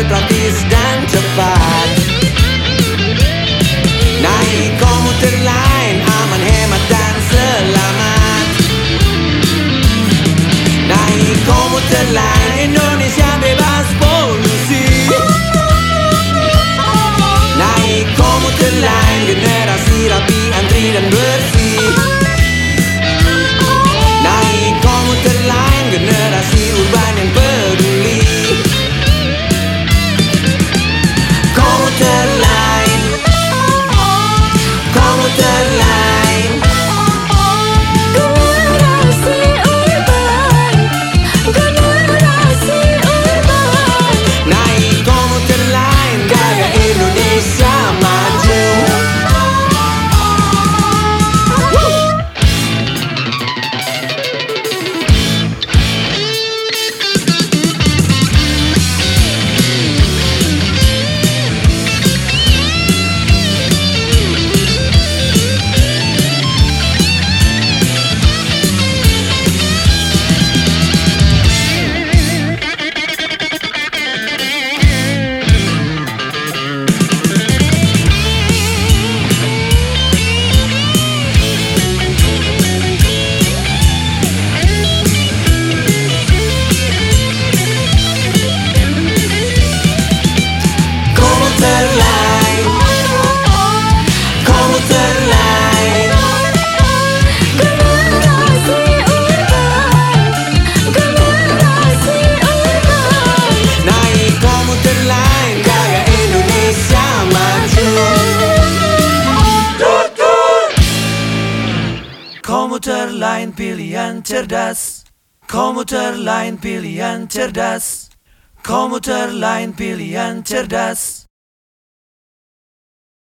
praktis dan cepat. Naik komuter lain, aman, hemat dan selamat. Naik komuter lain, Indonesia bebas polusi. Naik komuter lain, generasi rapi, antri dan bersih. Naik komuter lain, generasi urban yang peduli. Komuter lain, komuter lain, generasi urban, generasi urban. naik komuter lain, gaya Indonesia maju. Komuter lain, komuter lain, Generasi urban, generasi urban. naik komuter lain, gaya Indonesia maju. Komuter lain pilihan cerdas. Komuter lain pilihan cerdas. Komuter lain pilihan cerdas.